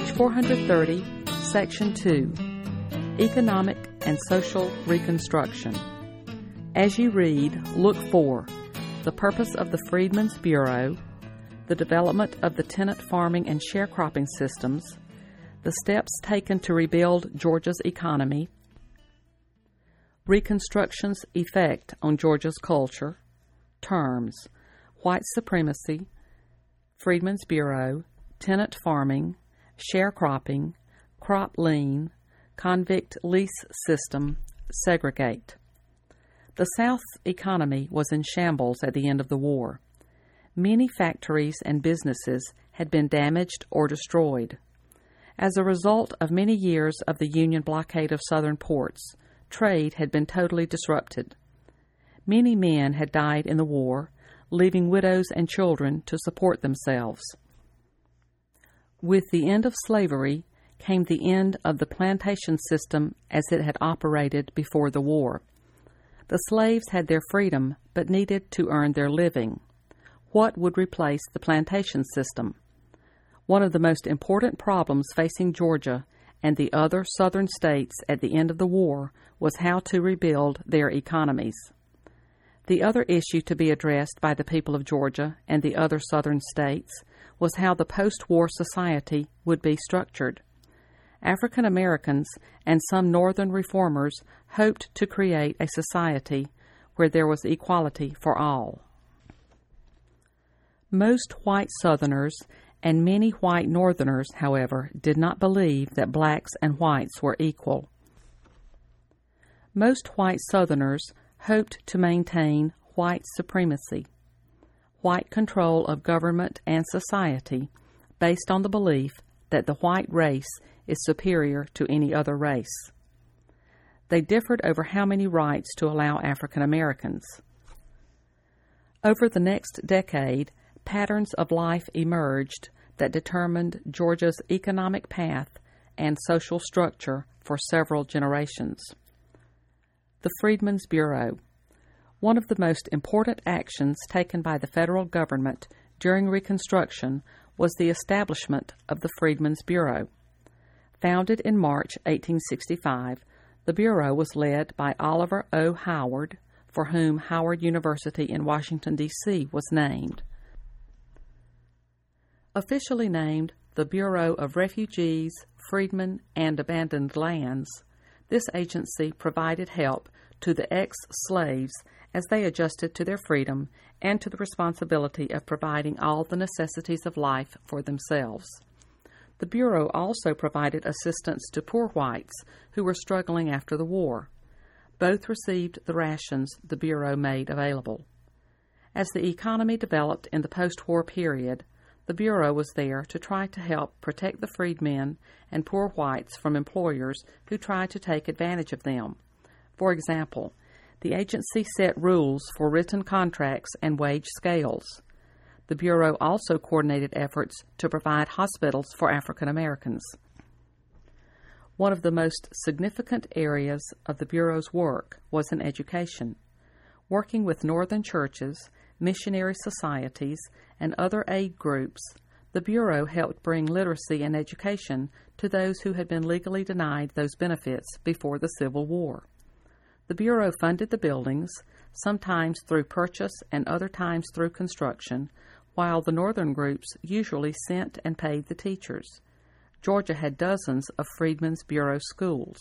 Page 430, Section 2, Economic and Social Reconstruction. As you read, look for the purpose of the Freedmen's Bureau, the development of the tenant farming and sharecropping systems, the steps taken to rebuild Georgia's economy, Reconstruction's effect on Georgia's culture, terms, white supremacy, Freedmen's Bureau, tenant farming, sharecropping, crop lien, convict lease system, segregate. The South's economy was in shambles at the end of the war. Many factories and businesses had been damaged or destroyed. As a result of many years of the Union blockade of southern ports, trade had been totally disrupted. Many men had died in the war, leaving widows and children to support themselves. With the end of slavery came the end of the plantation system as it had operated before the war. The slaves had their freedom but needed to earn their living. What would replace the plantation system? One of the most important problems facing Georgia and the other southern states at the end of the war was how to rebuild their economies. The other issue to be addressed by the people of Georgia and the other southern states was how the post-war society would be structured. African Americans and some northern reformers hoped to create a society where there was equality for all. Most white Southerners and many white Northerners, however, did not believe that blacks and whites were equal. Most white Southerners hoped to maintain white supremacy, white control of government and society based on the belief that the white race is superior to any other race. They differed over how many rights to allow African Americans. Over the next decade, patterns of life emerged that determined Georgia's economic path and social structure for several generations. The Freedmen's Bureau. One of the most important actions taken by the federal government during Reconstruction was the establishment of the Freedmen's Bureau. Founded in March 1865, the Bureau was led by Oliver O. Howard, for whom Howard University in Washington, D.C. was named. Officially named the Bureau of Refugees, Freedmen, and Abandoned Lands, this agency provided help to the ex-slaves as they adjusted to their freedom and to the responsibility of providing all the necessities of life for themselves. The Bureau also provided assistance to poor whites who were struggling after the war. Both received the rations the Bureau made available. As the economy developed in the post-war period, the Bureau was there to try to help protect the freedmen and poor whites from employers who tried to take advantage of them. For example, the agency set rules for written contracts and wage scales. The Bureau also coordinated efforts to provide hospitals for African Americans. One of the most significant areas of the Bureau's work was in education. Working with northern churches, missionary societies, and other aid groups, the Bureau helped bring literacy and education to those who had been legally denied those benefits before the Civil War. The Bureau funded the buildings, sometimes through purchase and other times through construction, while the northern groups usually sent and paid the teachers. Georgia had dozens of Freedmen's Bureau schools.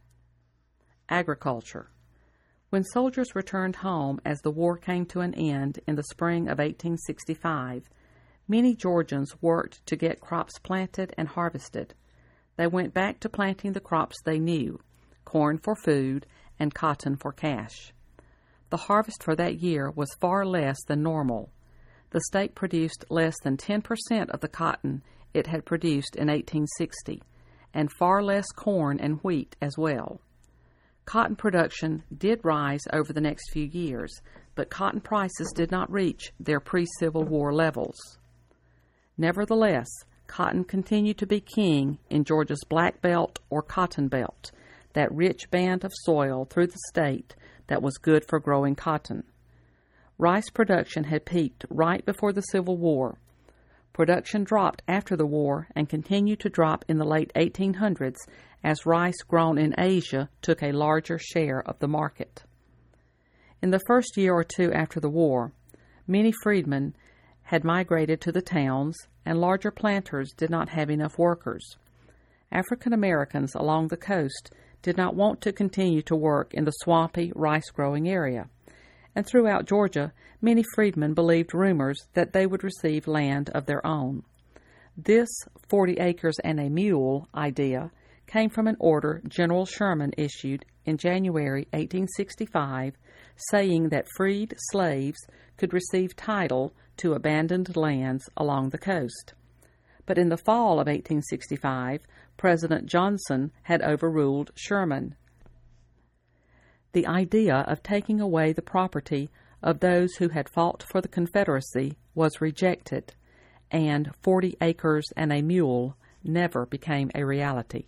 Agriculture. When soldiers returned home as the war came to an end in the spring of 1865, many Georgians worked to get crops planted and harvested. They went back to planting the crops they knew, corn for food and cotton for cash. The harvest for that year was far less than normal. The state produced less than 10% of the cotton it had produced in 1860, and far less corn and wheat as well. Cotton production did rise over the next few years, but cotton prices did not reach their pre-Civil War levels. Nevertheless, cotton continued to be king in Georgia's Black Belt or Cotton Belt, that rich band of soil through the state that was good for growing cotton. Rice production had peaked right before the Civil War. Production dropped after the war and continued to drop in the late 1800s as rice grown in Asia took a larger share of the market. In the first year or two after the war, many freedmen had migrated to the towns, and larger planters did not have enough workers. African Americans along the coast did not want to continue to work in the swampy, rice-growing area, and throughout Georgia, many freedmen believed rumors that they would receive land of their own. This 40 acres and a mule idea came from an order General Sherman issued in January 1865, saying that freed slaves could receive title to abandoned lands along the coast. But in the fall of 1865, President Johnson had overruled Sherman. The idea of taking away the property of those who had fought for the Confederacy was rejected, and 40 acres and a mule never became a reality.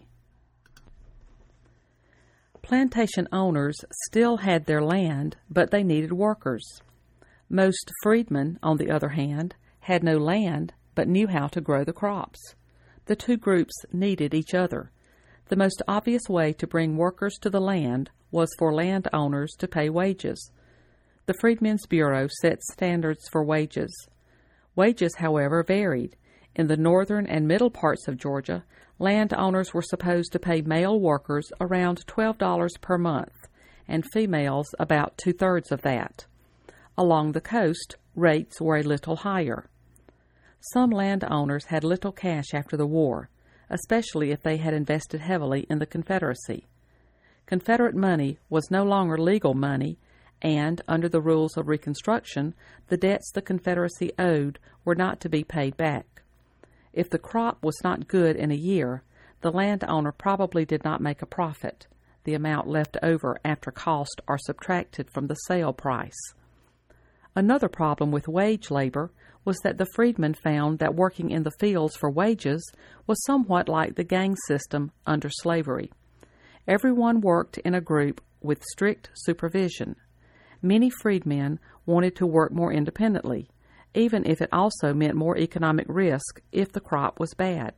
Plantation owners still had their land, but they needed workers. Most freedmen, on the other hand, had no land, but knew how to grow the crops. The two groups needed each other. The most obvious way to bring workers to the land was for landowners to pay wages. The Freedmen's Bureau set standards for wages. Wages, however, varied. In the northern and middle parts of Georgia, landowners were supposed to pay male workers around $12 per month, and females about two-thirds of that. Along the coast, rates were a little higher. Some landowners had little cash after the war, especially if they had invested heavily in the Confederacy. Confederate money was no longer legal money, and, under the rules of Reconstruction, the debts the Confederacy owed were not to be paid back. If the crop was not good in a year, the landowner probably did not make a profit, the amount left over after costs are subtracted from the sale price. Another problem with wage labor was that the freedmen found that working in the fields for wages was somewhat like the gang system under slavery. Everyone worked in a group with strict supervision. Many freedmen wanted to work more independently, even if it also meant more economic risk if the crop was bad.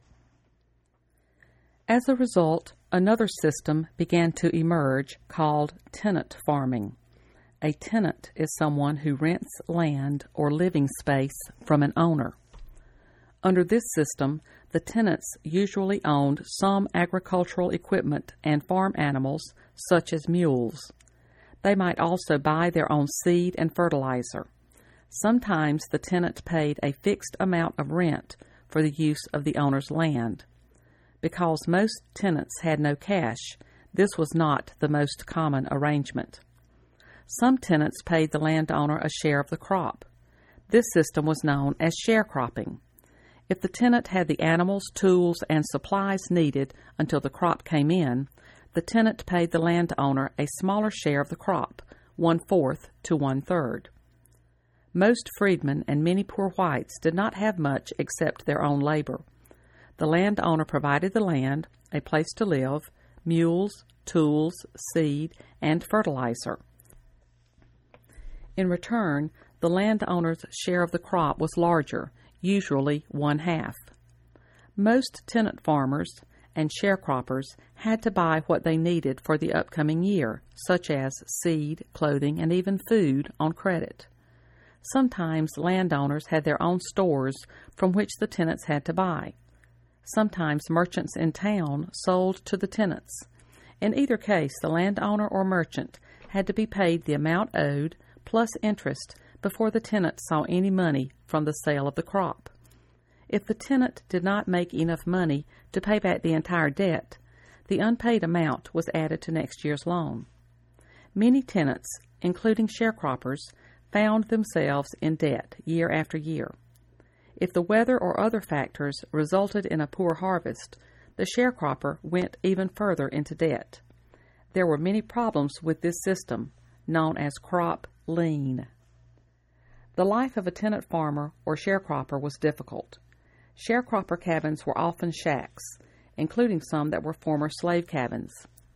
As a result, another system began to emerge called tenant farming. A tenant is someone who rents land or living space from an owner. Under this system, the tenants usually owned some agricultural equipment and farm animals, such as mules. They might also buy their own seed and fertilizer. Sometimes the tenant paid a fixed amount of rent for the use of the owner's land. Because most tenants had no cash, this was not the most common arrangement. Some tenants paid the landowner a share of the crop. This system was known as sharecropping. If the tenant had the animals, tools, and supplies needed until the crop came in, the tenant paid the landowner a smaller share of the crop, 1/4 to 1/3. Most freedmen and many poor whites did not have much except their own labor. The landowner provided the land, a place to live, mules, tools, seed, and fertilizer. In return, the landowner's share of the crop was larger, usually 1/2. Most tenant farmers and sharecroppers had to buy what they needed for the upcoming year, such as seed, clothing, and even food, on credit. Sometimes landowners had their own stores from which the tenants had to buy. Sometimes merchants in town sold to the tenants. In either case, the landowner or merchant had to be paid the amount owed plus interest before the tenant saw any money from the sale of the crop. If the tenant did not make enough money to pay back the entire debt, the unpaid amount was added to next year's loan. Many tenants, including sharecroppers, found themselves in debt year after year. If the weather or other factors resulted in a poor harvest, the sharecropper went even further into debt. There were many problems with this system, known as crop lien. The life of a tenant farmer or sharecropper was difficult. Sharecropper cabins were often shacks, including some that were former slave cabins.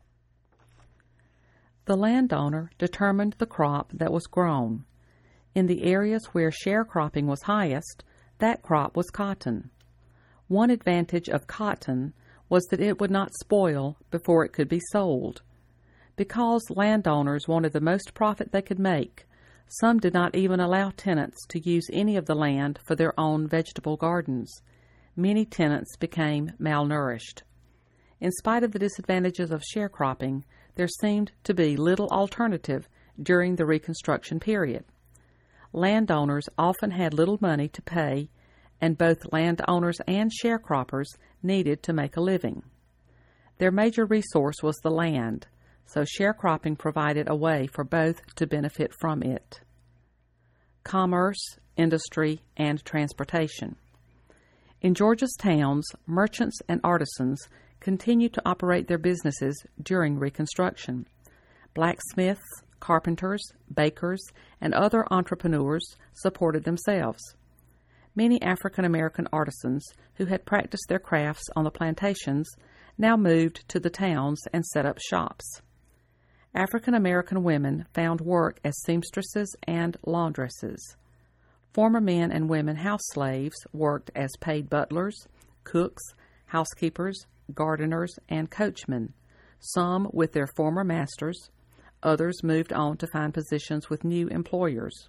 The landowner determined the crop that was grown. In the areas where sharecropping was highest, That crop was cotton. One advantage of cotton was that it would not spoil before it could be sold. Because landowners wanted the most profit they could make, some did not even allow tenants to use any of the land for their own vegetable gardens. Many tenants became malnourished. In spite of the disadvantages of sharecropping, there seemed to be little alternative during the Reconstruction period. Landowners often had little money to pay, and both landowners and sharecroppers needed to make a living. Their major resource was the land, so sharecropping provided a way for both to benefit from it. Commerce, industry, and transportation. In Georgia's towns, merchants and artisans continued to operate their businesses during Reconstruction. Blacksmiths, carpenters, bakers, and other entrepreneurs supported themselves. Many African American artisans who had practiced their crafts on the plantations now moved to the towns and set up shops. African American women found work as seamstresses and laundresses. Former men and women house slaves worked as paid butlers, cooks, housekeepers, gardeners, and coachmen, some with their former masters. Others moved on to find positions with new employers.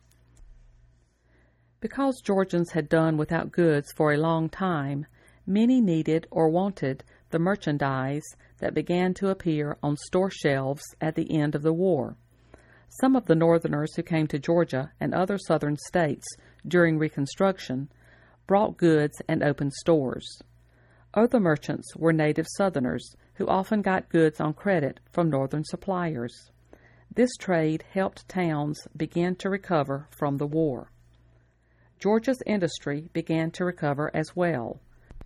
Because Georgians had done without goods for a long time, many needed or wanted the merchandise that began to appear on store shelves at the end of the war. Some of the Northerners who came to Georgia and other Southern states during Reconstruction brought goods and opened stores. Other merchants were native Southerners who often got goods on credit from Northern suppliers. This trade helped towns begin to recover from the war. Georgia's industry began to recover as well.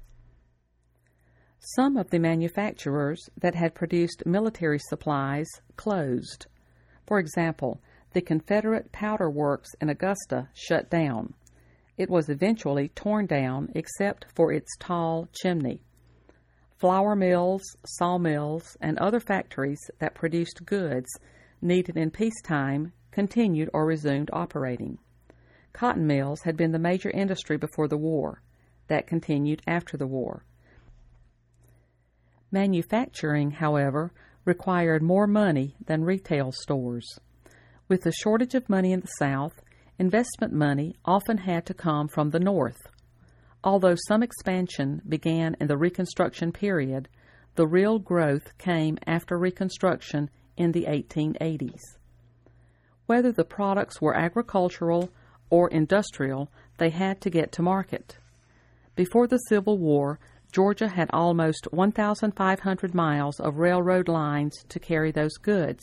Some of the manufacturers that had produced military supplies closed. For example, the Confederate Powder Works in Augusta shut down. It was eventually torn down except for its tall chimney. Flour mills, sawmills, and other factories that produced goods needed in peacetime continued or resumed operating. Cotton mills had been the major industry before the war. That continued after the war. Manufacturing, however, required more money than retail stores. With the shortage of money in the South, investment money often had to come from the North. Although some expansion began in the Reconstruction period, the real growth came after Reconstruction in the 1880s. Whether the products were agricultural or industrial, they had to get to market. Before the Civil War, Georgia had almost 1,500 miles of railroad lines to carry those goods.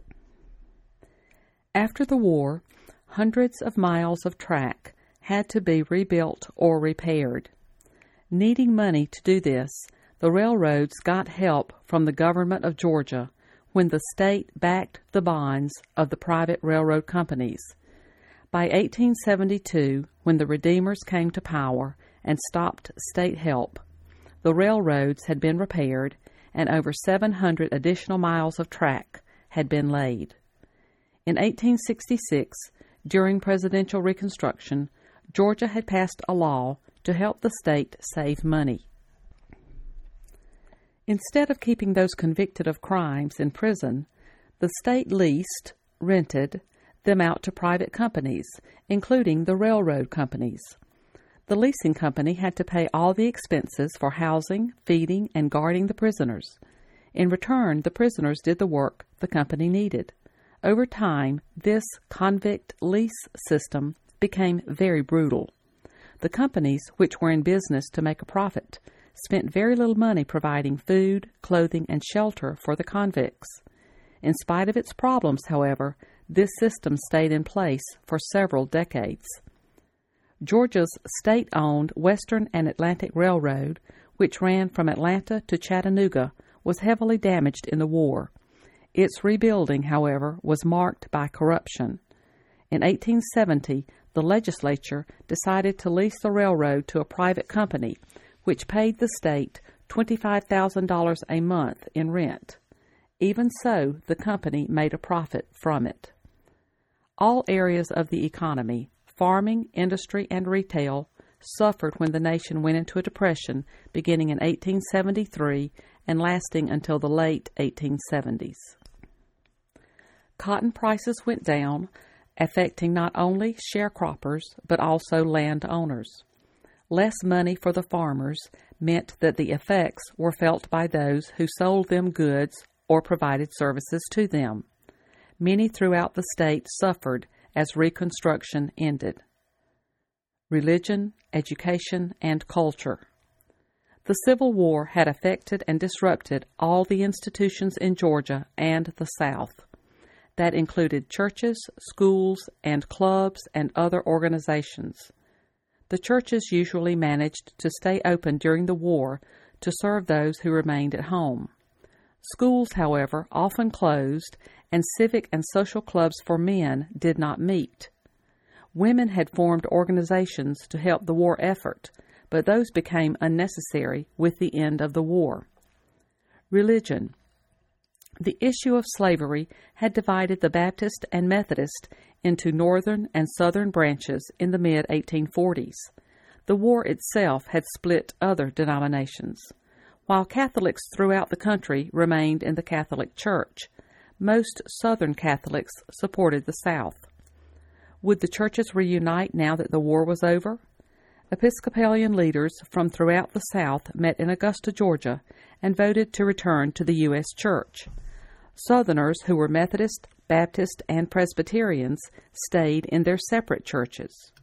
After the war, hundreds of miles of track had to be rebuilt or repaired. Needing money to do this, the railroads got help from the government of Georgia when the state backed the bonds of the private railroad companies. By 1872, when the Redeemers came to power and stopped state help, the railroads had been repaired and over 700 additional miles of track had been laid. In 1866, during presidential Reconstruction, Georgia had passed a law to help the state save money. Instead of keeping those convicted of crimes in prison, the state leased, rented, them out to private companies, including the railroad companies. The leasing company had to pay all the expenses for housing, feeding, and guarding the prisoners. In return, the prisoners did the work the company needed. Over time, this convict lease system became very brutal. The companies, which were in business to make a profit, spent very little money providing food, clothing, and shelter for the convicts. In spite of its problems, however, this system stayed in place for several decades. Georgia's state-owned Western and Atlantic Railroad, which ran from Atlanta to Chattanooga, was heavily damaged in the war. Its rebuilding, however, was marked by corruption. In 1870, the legislature decided to lease the railroad to a private company, which paid the state $25,000 a month in rent. Even so, the company made a profit from it. All areas of the economy, farming, industry, and retail, suffered when the nation went into a depression beginning in 1873 and lasting until the late 1870s. Cotton prices went down, affecting not only sharecroppers but also landowners. Less money for the farmers meant that the effects were felt by those who sold them goods or provided services to them. Many throughout the state suffered as Reconstruction ended. Religion, education, and culture. The Civil War had affected and disrupted all the institutions in Georgia and the South. That included churches, schools, and clubs and other organizations. The churches usually managed to stay open during the war to serve those who remained at home. Schools, however, often closed, and civic and social clubs for men did not meet. Women had formed organizations to help the war effort, but those became unnecessary with the end of the war. Religion. The issue of slavery had divided the Baptist and Methodist into northern and southern branches in the mid-1840s. The war itself had split other denominations. While Catholics throughout the country remained in the Catholic Church, most Southern Catholics supported the South. Would the churches reunite now that the war was over? Episcopalian leaders from throughout the South met in Augusta, Georgia, and voted to return to the U.S. Church. Southerners who were Methodist, Baptist, and Presbyterians stayed in their separate churches.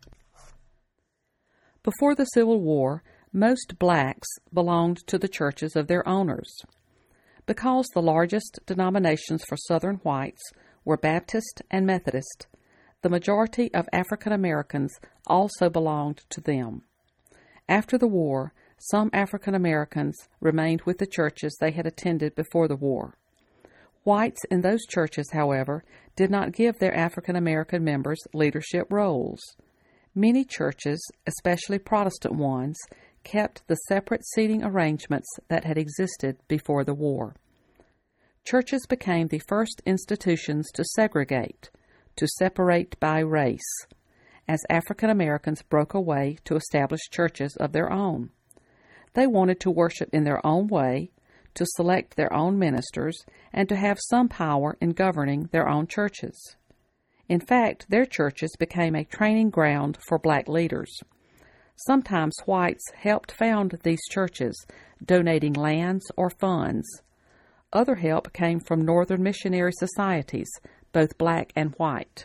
Before the Civil War, most blacks belonged to the churches of their owners. Because the largest denominations for Southern whites were Baptist and Methodist, the majority of African Americans also belonged to them. After the war, some African Americans remained with the churches they had attended before the war. Whites in those churches, however, did not give their African American members leadership roles. Many churches, especially Protestant ones, kept the separate seating arrangements that had existed before the war. Churches became the first institutions to segregate, to separate by race, as African Americans broke away to establish churches of their own. They wanted to worship in their own way, to select their own ministers, and to have some power in governing their own churches. In fact, their churches became a training ground for black leaders. Sometimes whites helped found these churches, donating lands or funds. Other help came from Northern missionary societies, both black and white.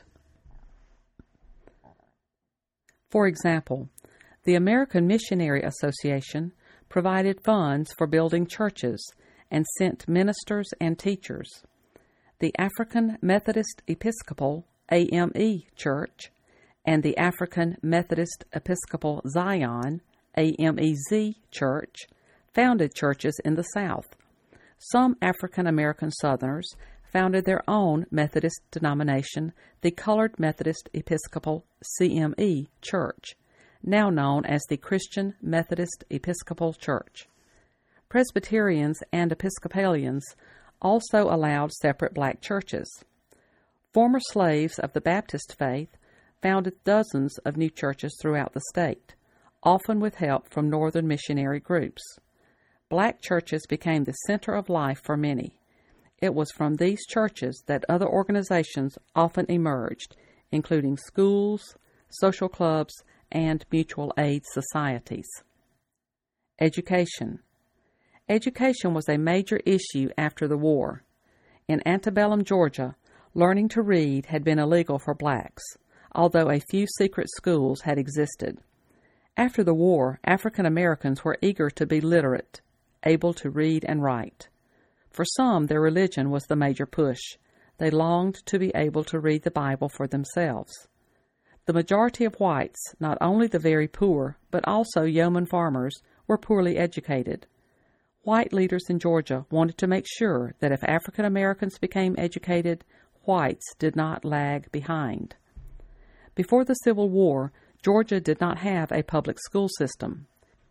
For example, the American Missionary Association provided funds for building churches and sent ministers and teachers. The African Methodist Episcopal AME Church and the African Methodist Episcopal Zion AMEZ Church founded churches in the South. Some African American Southerners founded their own Methodist denomination, the Colored Methodist Episcopal CME Church, now known as the Christian Methodist Episcopal Church. Presbyterians and Episcopalians also allowed separate black churches. Former slaves of the Baptist faith founded dozens of new churches throughout the state, often with help from Northern missionary groups. Black churches became the center of life for many. It was from these churches that other organizations often emerged, including schools, social clubs, and mutual aid societies. Education. Education was a major issue after the war. In antebellum Georgia, learning to read had been illegal for blacks, although a few secret schools had existed. After the war, African Americans were eager to be literate, able to read and write. For some, their religion was the major push. They longed to be able to read the Bible for themselves. The majority of whites, not only the very poor, but also yeoman farmers, were poorly educated. White leaders in Georgia wanted to make sure that if African Americans became educated, whites did not lag behind. Before the Civil War, Georgia did not have a public school system.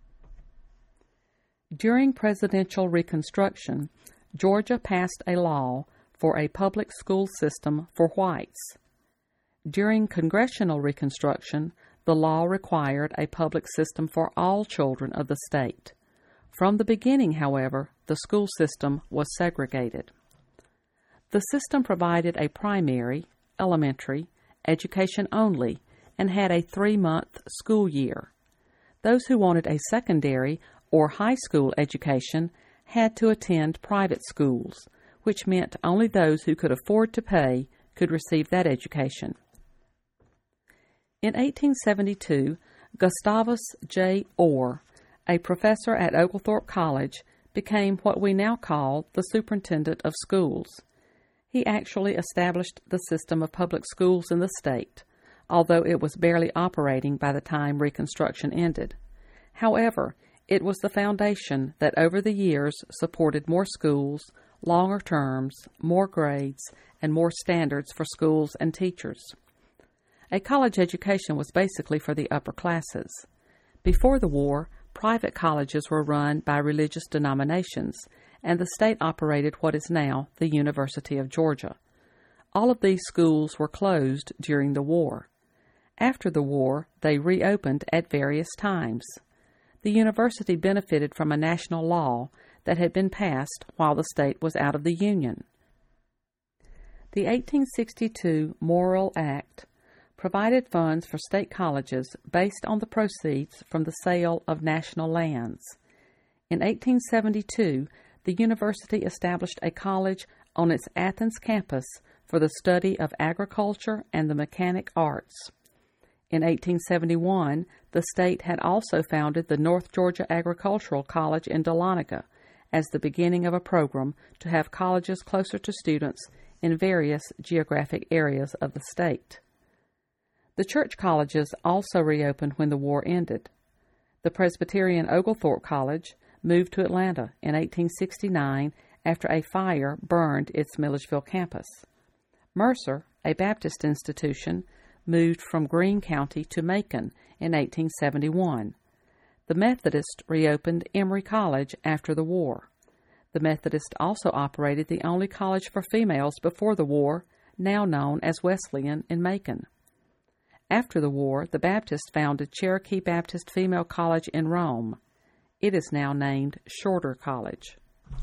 During presidential Reconstruction, Georgia passed a law for a public school system for whites. During congressional Reconstruction, the law required a public system for all children of the state. From the beginning, however, the school system was segregated. The system provided a primary, elementary, education only, and had a 3-month school year. Those who wanted a secondary or high school education had to attend private schools, which meant only those who could afford to pay could receive that education. In 1872, Gustavus J. Orr, a professor at Oglethorpe College, became what we now call the superintendent of schools. He actually established the system of public schools in the state, although it was barely operating by the time Reconstruction ended. However, it was the foundation that over the years supported more schools, longer terms, more grades, and more standards for schools and teachers. A college education was basically for the upper classes. Before the war, private colleges were run by religious denominations, and the state operated what is now the University of Georgia. All of these schools were closed during the war. After the war, they reopened at various times. The university benefited from a national law that had been passed while the state was out of the Union. The 1862 Morrill Act provided funds for state colleges based on the proceeds from the sale of national lands. In 1872, the university established a college on its Athens campus for the study of agriculture and the mechanic arts. In 1871, the state had also founded the North Georgia Agricultural College in Dahlonega as the beginning of a program to have colleges closer to students in various geographic areas of the state. The church colleges also reopened when the war ended. The Presbyterian Oglethorpe College moved to Atlanta in 1869 after a fire burned its Milledgeville campus. Mercer, a Baptist institution, moved from Greene County to Macon in 1871. The Methodist reopened Emory College after the war. The Methodist also operated the only college for females before the war, now known as Wesleyan in Macon. After the war, the Baptists founded Cherokee Baptist Female College in Rome. It is now named Shorter College.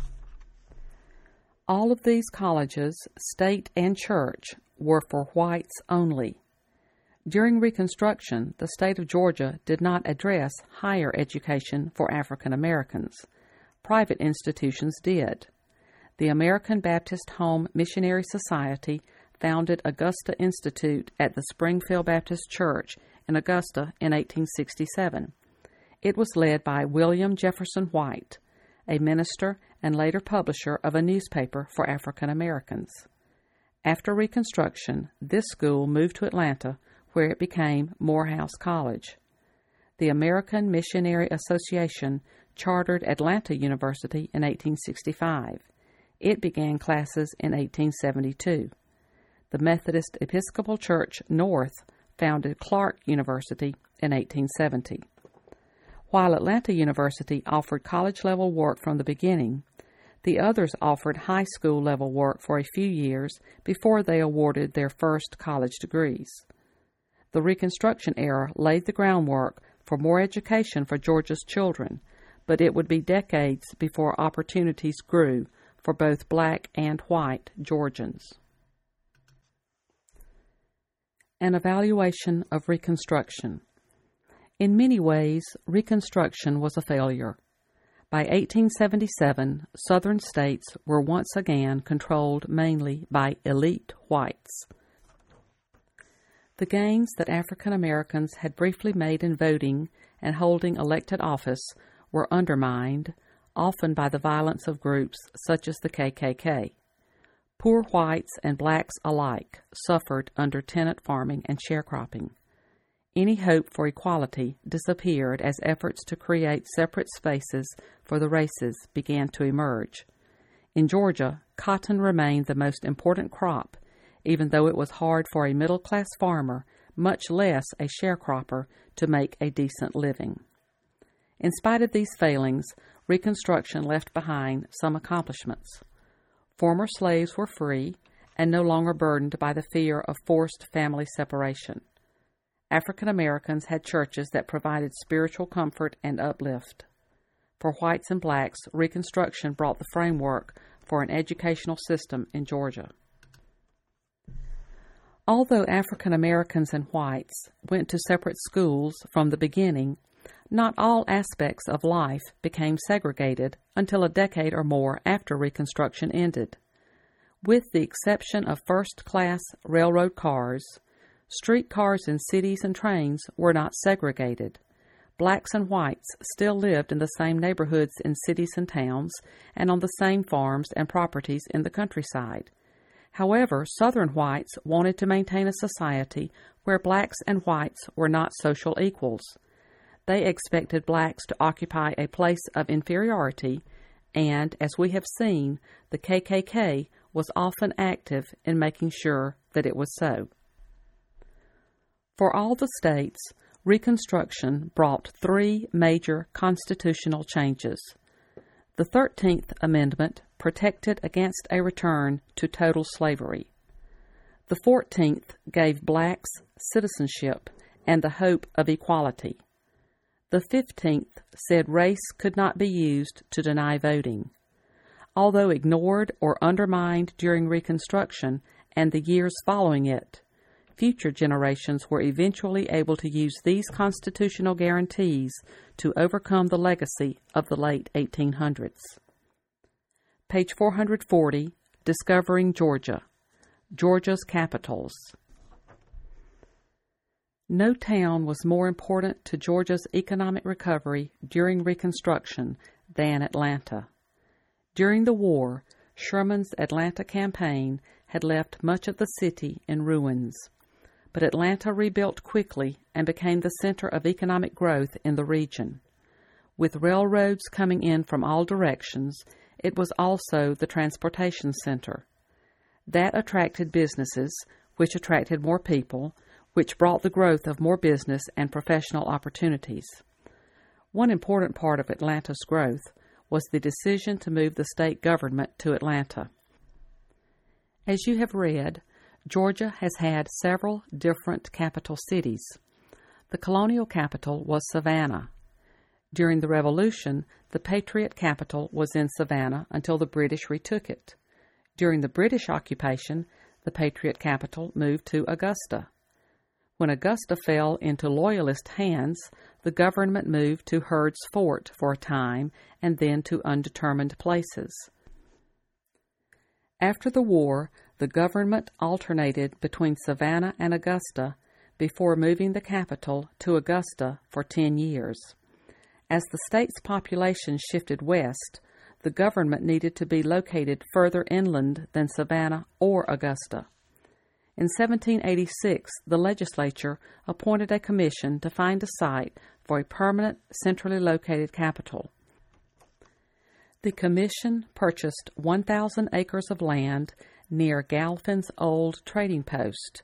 All of these colleges, state and church, were for whites only. During Reconstruction, the state of Georgia did not address higher education for African Americans. Private institutions did. The American Baptist Home Missionary Society founded Augusta Institute at the Springfield Baptist Church in Augusta in 1867. It was led by William Jefferson White, a minister and later publisher of a newspaper for African Americans. After Reconstruction, this school moved to Atlanta, where it became Morehouse College. The American Missionary Association chartered Atlanta University in 1865. It began classes in 1872. The Methodist Episcopal Church North founded Clark University in 1870. While Atlanta University offered college-level work from the beginning, the others offered high school-level work for a few years before they awarded their first college degrees. The Reconstruction era laid the groundwork for more education for Georgia's children, but it would be decades before opportunities grew for both black and white Georgians. An evaluation of Reconstruction. In many ways, Reconstruction was a failure. By 1877, Southern states were once again controlled mainly by elite whites. The gains that African Americans had briefly made in voting and holding elected office were undermined, often by the violence of groups such as the KKK. Poor whites and blacks alike suffered under tenant farming and sharecropping. Any hope for equality disappeared as efforts to create separate spaces for the races began to emerge. In Georgia, cotton remained the most important crop, even though it was hard for a middle-class farmer, much less a sharecropper, to make a decent living. In spite of these failings, Reconstruction left behind some accomplishments. Former slaves were free and no longer burdened by the fear of forced family separation. African Americans had churches that provided spiritual comfort and uplift. For whites and blacks, Reconstruction brought the framework for an educational system in Georgia. Although African Americans and whites went to separate schools from the beginning, not all aspects of life became segregated until a decade or more after Reconstruction ended. With the exception of first-class railroad cars, streetcars in cities and trains were not segregated. Blacks and whites still lived in the same neighborhoods in cities and towns and on the same farms and properties in the countryside. However, Southern whites wanted to maintain a society where blacks and whites were not social equals. They expected blacks to occupy a place of inferiority, and, as we have seen, the KKK was often active in making sure that it was so. For all the states, Reconstruction brought three major constitutional changes. The 13th Amendment protected against a return to total slavery. The 14th gave blacks citizenship and the hope of equality. The 15th said race could not be used to deny voting. Although ignored or undermined during Reconstruction and the years following it, future generations were eventually able to use these constitutional guarantees to overcome the legacy of the late 1800s. Page 440, Discovering Georgia, Georgia's Capitals. No town was more important to Georgia's economic recovery during Reconstruction than Atlanta. During the war, Sherman's Atlanta campaign had left much of the city in ruins, but Atlanta rebuilt quickly and became the center of economic growth in the region. With railroads coming in from all directions, it was also the transportation center. That attracted businesses, which attracted more people, which brought the growth of more business and professional opportunities. One important part of Atlanta's growth was the decision to move the state government to Atlanta. As you have read, Georgia has had several different capital cities. The colonial capital was Savannah. During the Revolution, the Patriot capital was in Savannah until the British retook it. During the British occupation, the Patriot capital moved to Augusta. When Augusta fell into Loyalist hands, the government moved to Hurd's Fort for a time and then to undetermined places. After the war, the government alternated between Savannah and Augusta before moving the capital to Augusta for 10 years. As the state's population shifted west, the government needed to be located further inland than Savannah or Augusta. In 1786, the legislature appointed a commission to find a site for a permanent, centrally located capital. The commission purchased 1,000 acres of land near Galphin's old trading post.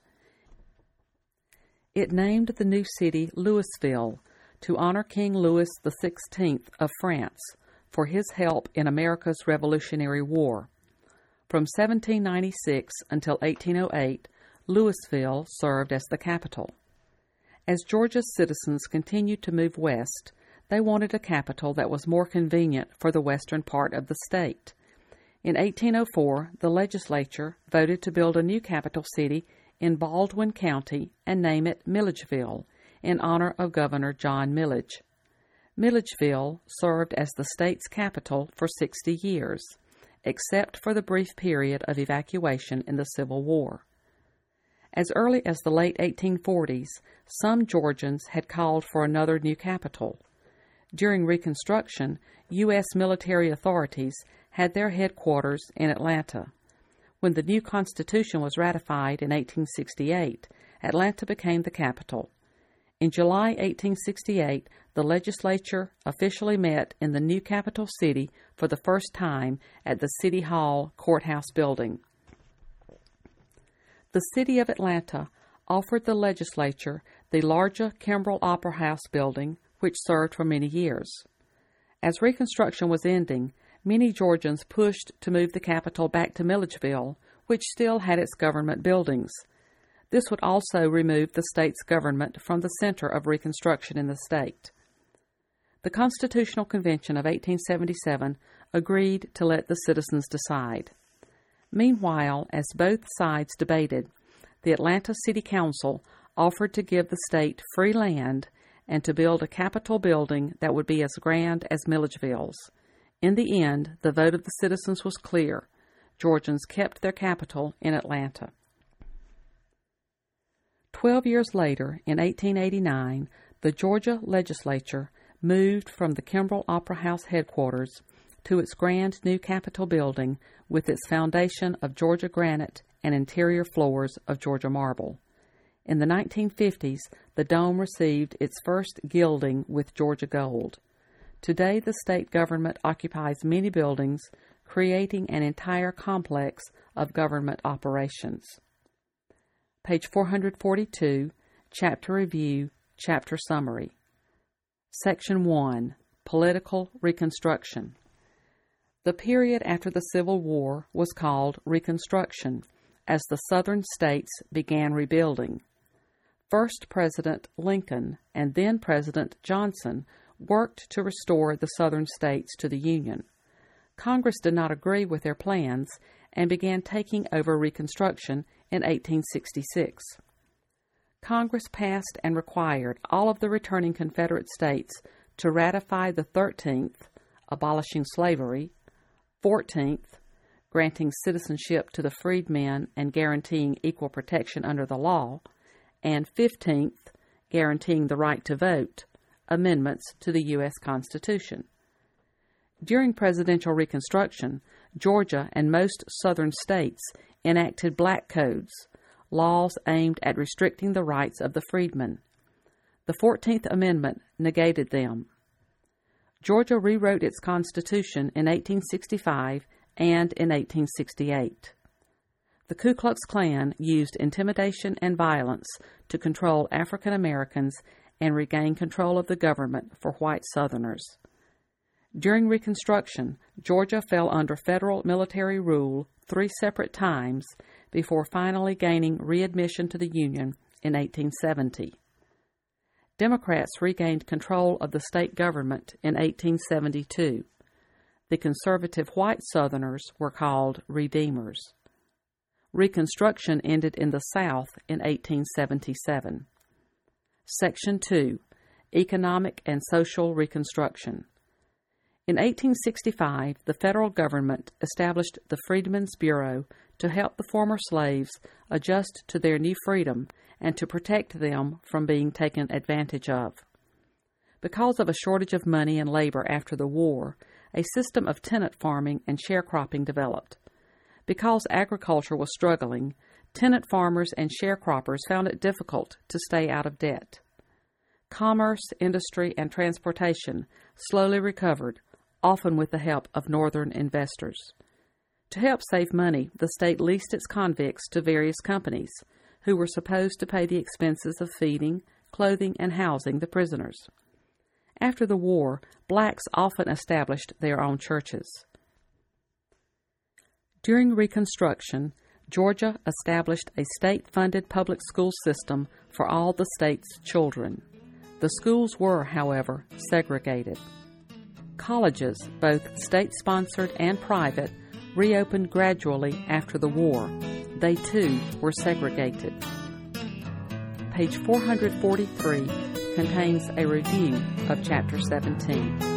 It named the new city Louisville to honor King Louis XVI of France for his help in America's Revolutionary War. From 1796 until 1808, Louisville served as the capital. As Georgia's citizens continued to move west, they wanted a capital that was more convenient for the western part of the state. In 1804, the legislature voted to build a new capital city in Baldwin County and name it Milledgeville, in honor of Governor John Millage. Milledgeville served as the state's capital for 60 years, except for the brief period of evacuation in the Civil War. As early as the late 1840s, some Georgians had called for another new capital. During Reconstruction, U.S. military authorities had their headquarters in Atlanta. When the new Constitution was ratified in 1868, Atlanta became the capital. In July 1868, the legislature officially met in the new capital city for the first time at the City Hall Courthouse building. The city of Atlanta offered the legislature the larger Kimbrell Opera House building, which served for many years. As Reconstruction was ending, many Georgians pushed to move the capital back to Milledgeville, which still had its government buildings. This would also remove the state's government from the center of Reconstruction in the state. The Constitutional Convention of 1877 agreed to let the citizens decide. Meanwhile, as both sides debated, the Atlanta City Council offered to give the state free land and to build a Capitol building that would be as grand as Milledgeville's. In the end, the vote of the citizens was clear. Georgians kept their capital in Atlanta. 12 years later, in 1889, the Georgia legislature moved from the Kimbrell Opera House headquarters to its grand new Capitol building with its foundation of Georgia granite and interior floors of Georgia marble. In the 1950s, the dome received its first gilding with Georgia gold. Today, the state government occupies many buildings, creating an entire complex of government operations. Page 442, Chapter Review, Chapter Summary. Section 1, Political Reconstruction. The period after the Civil War was called Reconstruction, as the Southern states began rebuilding. First President Lincoln and then President Johnson worked to restore the Southern states to the Union. Congress did not agree with their plans and began taking over Reconstruction in 1866. Congress passed and required all of the returning Confederate states to ratify the 13th, abolishing slavery, 14th, granting citizenship to the freedmen and guaranteeing equal protection under the law, and 15th, guaranteeing the right to vote, amendments to the U.S. Constitution. During presidential Reconstruction, Georgia and most Southern states enacted black codes, laws aimed at restricting the rights of the freedmen. The 14th Amendment negated them. Georgia rewrote its Constitution in 1865 and in 1868. The Ku Klux Klan used intimidation and violence to control African Americans and regain control of the government for white Southerners. During Reconstruction, Georgia fell under federal military rule 3 separate times before finally gaining readmission to the Union in 1870. Democrats regained control of the state government in 1872. The conservative white Southerners were called Redeemers. Reconstruction ended in the South in 1877. Section 2, Economic and Social Reconstruction. In 1865, the federal government established the Freedmen's Bureau to help the former slaves adjust to their new freedom and to protect them from being taken advantage of. Because of a shortage of money and labor after the war, a system of tenant farming and sharecropping developed. Because agriculture was struggling, tenant farmers and sharecroppers found it difficult to stay out of debt. Commerce, industry, and transportation slowly recovered, often with the help of Northern investors. To help save money, the state leased its convicts to various companies, who were supposed to pay the expenses of feeding, clothing, and housing the prisoners. After the war, blacks often established their own churches. During Reconstruction, Georgia established a state-funded public school system for all the state's children. The schools were, however, segregated. Colleges, both state-sponsored and private, reopened gradually after the war. They, too, were segregated. Page 443 contains a review of Chapter 17.